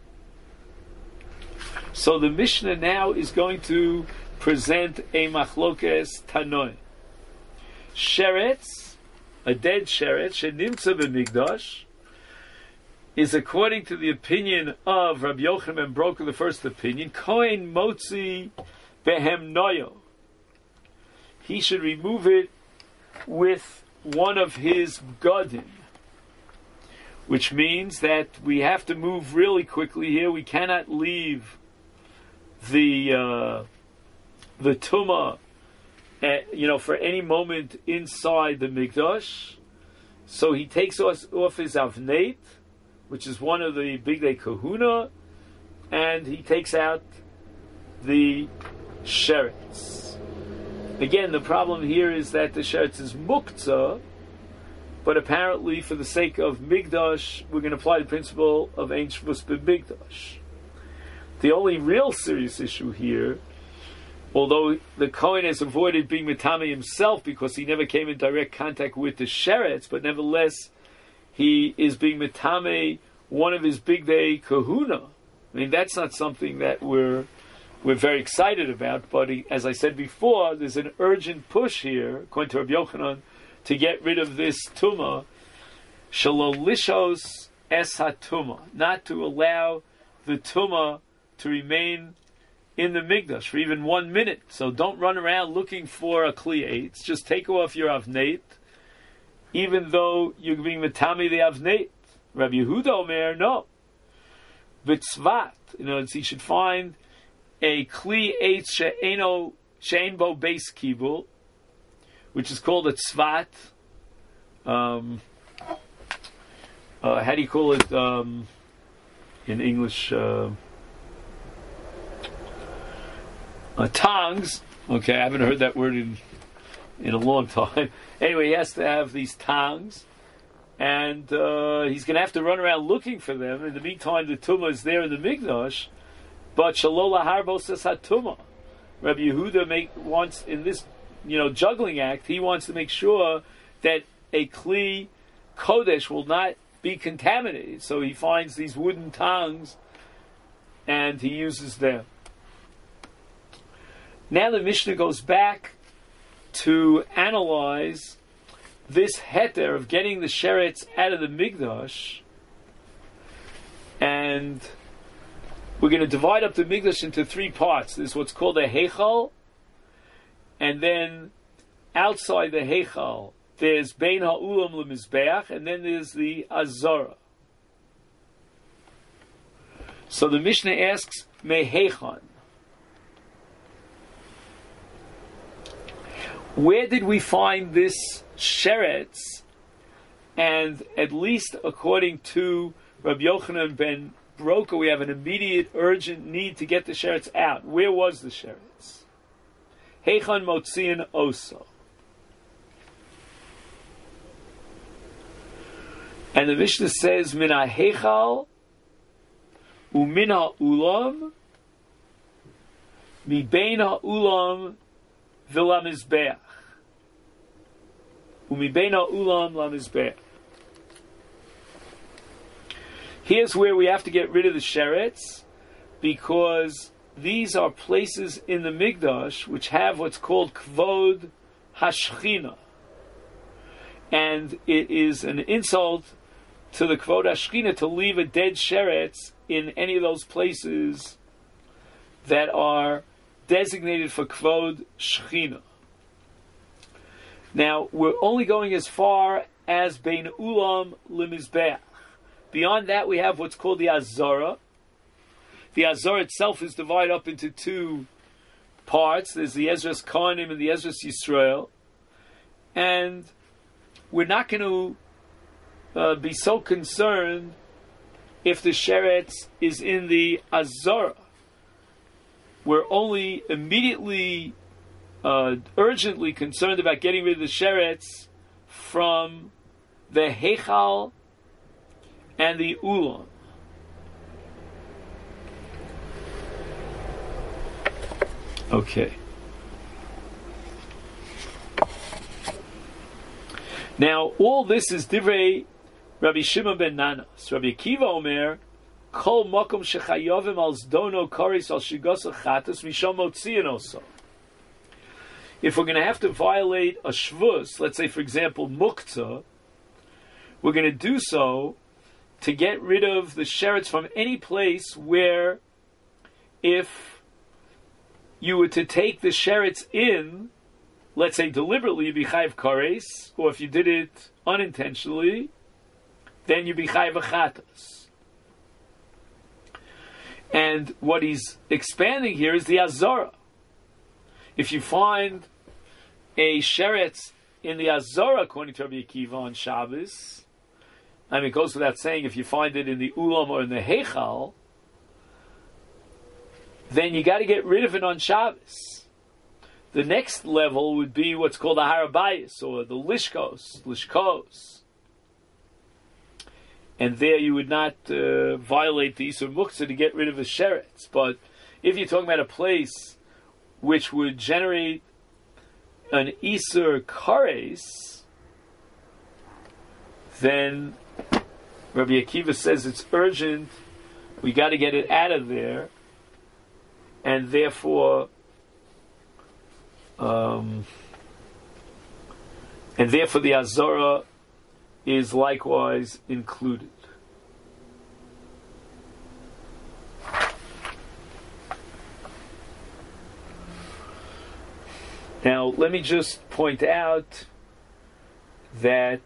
So the Mishnah now is going to present a machlokes tanoi. Sheretz, a dead sheretz, shenimtza b'migdash, is, according to the opinion of Rabbi Yochanan ben Broka, the first opinion, kohen motzi behem noyo. He should remove it with one of his gadim, which means that we have to move really quickly here. We cannot leave the tumah, for any moment inside the mikdash. So he takes off his avneit, which is one of the bigdei kahuna, and he takes out the sheretz. Again, the problem here is that the sheretz is muktzah, but apparently, for the sake of migdash, we're going to apply the principle of ein shvus b'migdash. The only real serious issue here, although the Kohen has avoided being mitame himself because he never came in direct contact with the sheretz, but nevertheless, he is being mitame one of his bigdei kahuna, I mean, that's not something that we're very excited about, but as I said before, there's an urgent push here, according to Rabbi Yochanan, to get rid of this tumah, shalolishos es hatumah, not to allow the tumah to remain in the Mikdash for even 1 minute. So don't run around looking for a Kli Eitz. Just take off your Avneit, even though you're being Matami the Avneit. Rabbi Yehuda Omer, no. V'tzvat, he should find a Kli Eitz she'ein bo beis kibul, which is called a tzvat. How do you call it in English? Tongs. Okay, I haven't heard that word in a long time. Anyway, he has to have these tongs, and he's going to have to run around looking for them. In the meantime, the tumah is there in the Mikdash, but shalola harbo says hatumah. Rabbi Yehuda wants in this, juggling act. He wants to make sure that a kli kodesh will not be contaminated. So he finds these wooden tongs, and he uses them. Now the Mishnah goes back to analyze this heter of getting the sheretz out of the Mikdash, and we're going to divide up the Mikdash into 3 parts. There's what's called a Heichal, and then outside the Heichal there's Bein Ha'ulam L'Mizbeach, and then there's the Azara. So the Mishnah asks, Mehechan, where did we find this sheretz? And at least according to Rabbi Yochanan ben Broka, we have an immediate, urgent need to get the sheretz out. Where was the sheretz? Heichan motziin oso. And the Mishnah says, Min ha'heichal u'min ha'ulam mi bein ha'ulam v'lamizbeach. Here's where we have to get rid of the sheretz, because these are places in the Mikdash which have what's called kvod hashchina, and it is an insult to the kvod hashchina to leave a dead sheretz in any of those places that are designated for kvod shchina. Now, we're only going as far as Bein Ulam L'Mizbeach. Beyond that, we have what's called the Azara. The Azara itself is divided up into 2 parts. There's the Ezras Kohanim and the Ezras Yisrael. And we're not going to be so concerned if the sheretz is in the Azara. We're only immediately urgently concerned about getting rid of the sheretz from the Heichal and the Ulam. Okay. Now, all this is divrei Rabbi Shimon ben Nanas. Rabbi Akiva Omer, Kol makom shechayovim al zdono koris al shigosa chatas mishom motziin oso. If we're going to have to violate a shvus, let's say, for example, muktzah, we're going to do so to get rid of the sheretz from any place where, if you were to take the sheretz in, let's say deliberately, you'd be chayiv kares, or if you did it unintentionally, then you'd be chayiv achatas. And what he's expanding here is the azara. If you find a sheretz in the Azara, according to Rabbi Akiva on Shabbos, I mean, it goes without saying, if you find it in the Ulam or in the Heichal, then you got to get rid of it on Shabbos. The next level would be what's called the Harabayis, or the Lishkos. And there you would not violate the Isur Muktzah to get rid of the sheretz. But if you're talking about a place which would generate an Isur Kares, then Rabbi Akiva says it's urgent We got to get it out of there, and therefore the Azara is likewise included. Now, let me just point out that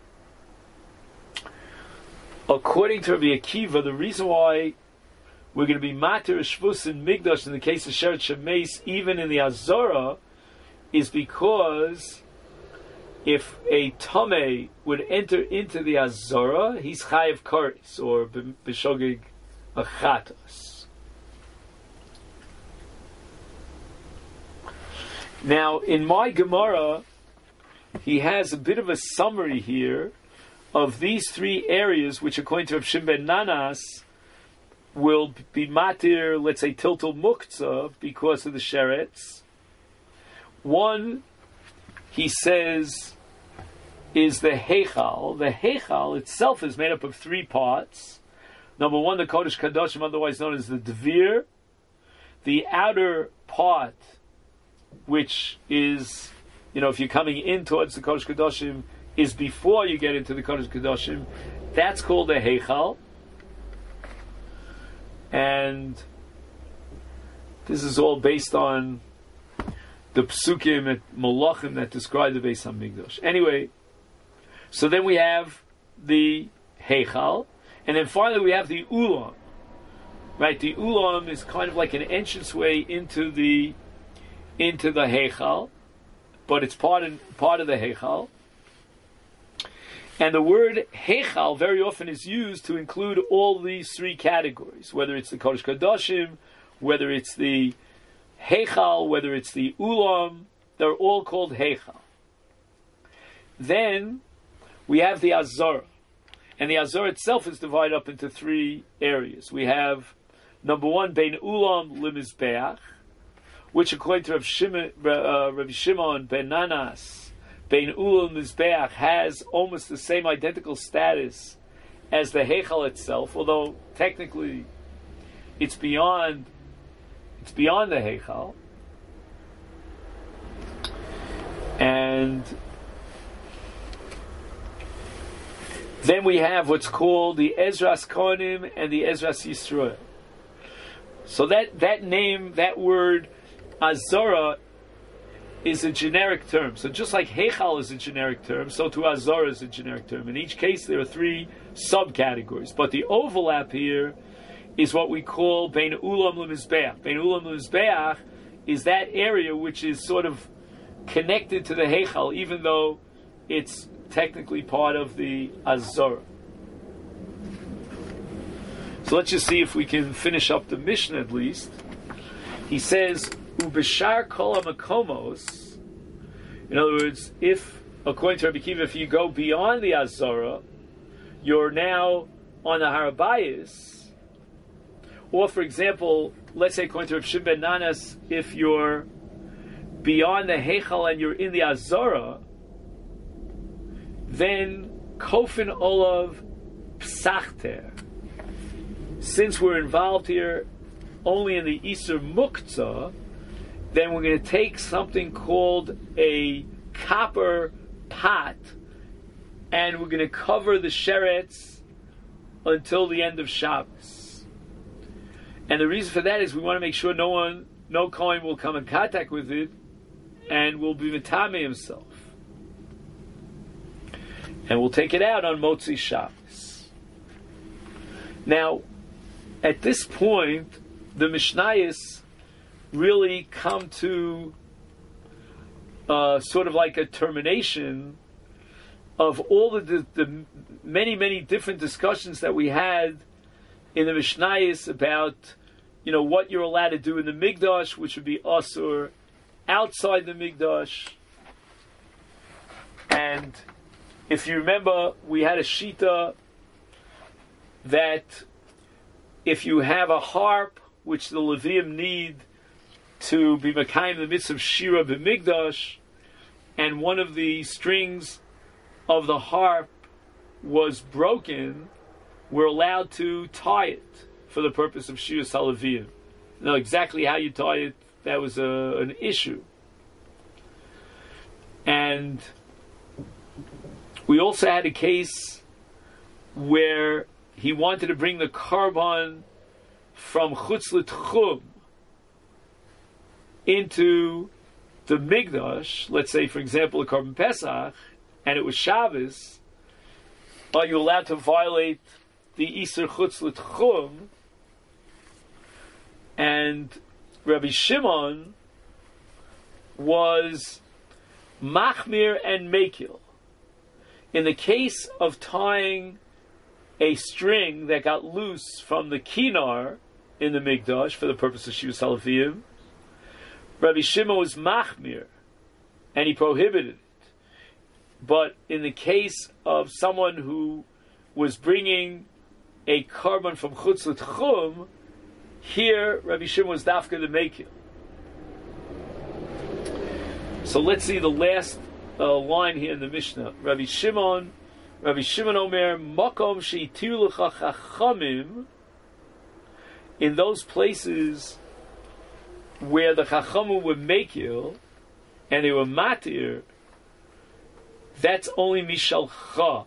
according to Rabbi Akiva, the reason why we're going to be matir shvus and migdash in the case of Sheret Shemeis, even in the Azara, is because if a Tomei would enter into the Azara, he's chayav kares, or b'shogeg achatos. Now, in my Gemara, he has a bit of a summary here of these three areas, which according to Rav Shimon ben Nanas will be matir, let's say, tiltul muktzah, because of the sherets. One, he says, is the heichal. The heichal itself is made up of three parts. Number one, the Kodesh Kadoshim, otherwise known as the Devir. The outer part, which is, if you're coming in towards the Kodesh Kadoshim, is before you get into the Kodesh Kadoshim. That's called a heichal. And this is all based on the psukim at Malachim that describe the Beis HaMikdash. Anyway, so then we have the heichal, and then finally we have the ulam. Right, the ulam is kind of like an entranceway into the heichal, but it's part of the heichal. And the word heichal very often is used to include all these three categories, whether it's the Kodesh Kadoshim, whether it's the heichal, whether it's the ulam, they're all called heichal. Then we have the Azara, and the Azara itself is divided up into three areas. We have, number one, Bein Ulam Limizbeach, which according to Rav Shimon ben Nanas, Bein Ulam Mizbeach has almost the same identical status as the Heichal itself, although technically it's beyond the Heichal. And then we have what's called the Ezras Kohanim and the Ezras Yisrael. So that name, that word, Azara, is a generic term. So just like Heichal is a generic term, so too Azara is a generic term. In each case, there are three subcategories. But the overlap here is what we call Bein Ulam Lemizbeach. Bein Ulam Lemizbeach is that area which is sort of connected to the Heichal, even though it's technically part of the Azara. So let's just see if we can finish up the Mishnah at least. He says, Ubeshar kol hamakomos. In other words, if, according to Rabbi Akiva, if you go beyond the Azara, you're now on the Harabayis. Or, for example, let's say, according to Rav Shimon ben Nanas, if you're beyond the Heichal and you're in the Azara, then Kofin Olav Psachter. Since we're involved here only in the Isur Muktzah, then we're going to take something called a copper pot, and we're going to cover the sherets until the end of Shabbos. And the reason for that is we want to make sure no Kohen will come in contact with it and will be Mitame himself. And we'll take it out on Motzi Shabbos. Now, at this point, the Mishnayos really come to sort of like a termination of all the many, many different discussions that we had in the Mishnayos about, what you're allowed to do in the Mikdash, which would be Asur, outside the Mikdash. And if you remember, we had a Shita that if you have a harp, which the Levium need to be Mekayim the mitzvah of Shira b'Mikdash, and one of the strings of the harp was broken, we're allowed to tie it. for the purpose of Shiyus Halaviyim. Now, exactly how you tie it, that was an issue. And we also had a case where he wanted to bring the carbon from Chutz L'Tchum into the Migdash, let's say, for example, a carbon Pesach, and it was Shabbos. Are you allowed to violate the Iser Chutz L'Tchum? And Rabbi Shimon was Machmir and Mekil. In the case of tying a string that got loose from the kinar in the Migdash for the purpose of Shiyus Halaviyim, Rabbi Shimon was Machmir, and he prohibited it. But in the case of someone who was bringing a carbon from Chutz L'Tchum, here Rabbi Shimon was Dafka the Mekil. So let's see the last line here in the Mishnah. Rabbi Shimon Omer, Makom she'itiu lecha chachamim, in those places where the chachamim were mekil and they were matir, that's only mishalcha.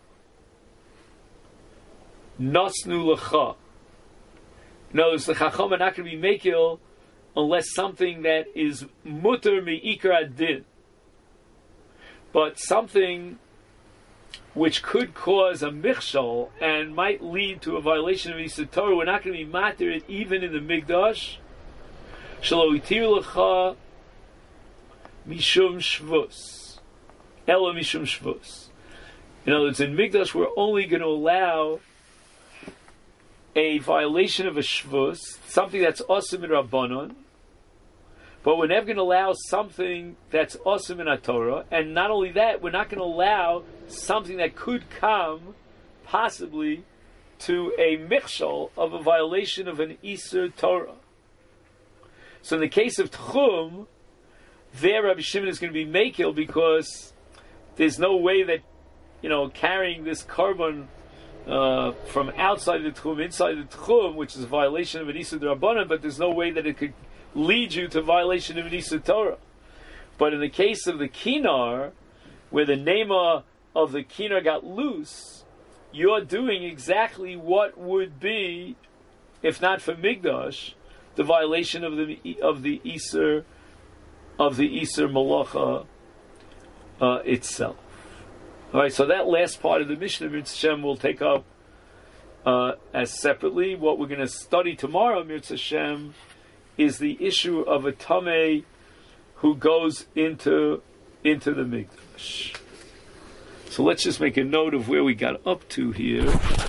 Nosnu lecha. In other words, the chachamim are not going to be mekil unless something that is mutter mi'ikar adin. But something which could cause a michshol and might lead to a violation of Yisur Torah, we're not going to be matir it even in the Migdash. Shelo itir lecha mishum shvus. Ela mishum shvus. In other words, in Migdash we're only going to allow a violation of a shvus, something that's awesome in Rabbanon, but we're never going to allow something that's awesome in a Torah, and not only that, we're not going to allow something that could come, possibly, to a michshol of a violation of an Isur Torah. So in the case of Tchum, there Rabbi Shimon is going to be Mekil, because there's no way that, carrying this carbon from outside the Tchum, inside the Tchum, which is a violation of an Isur D'Rabbanan, but there's no way that it could lead you to violation of an Isur Torah. But in the case of the Kinar, where the Nema of the Kinar got loose, you're doing exactly what would be, if not for Migdash, the violation of the Isur Malacha itself. All right, so that last part of the Mishnah Mitzvah Shem will take up as separately. What we're going to study tomorrow, Mitzvah Shem, is the issue of a Tameh who goes into the Migdash. So let's just make a note of where we got up to here.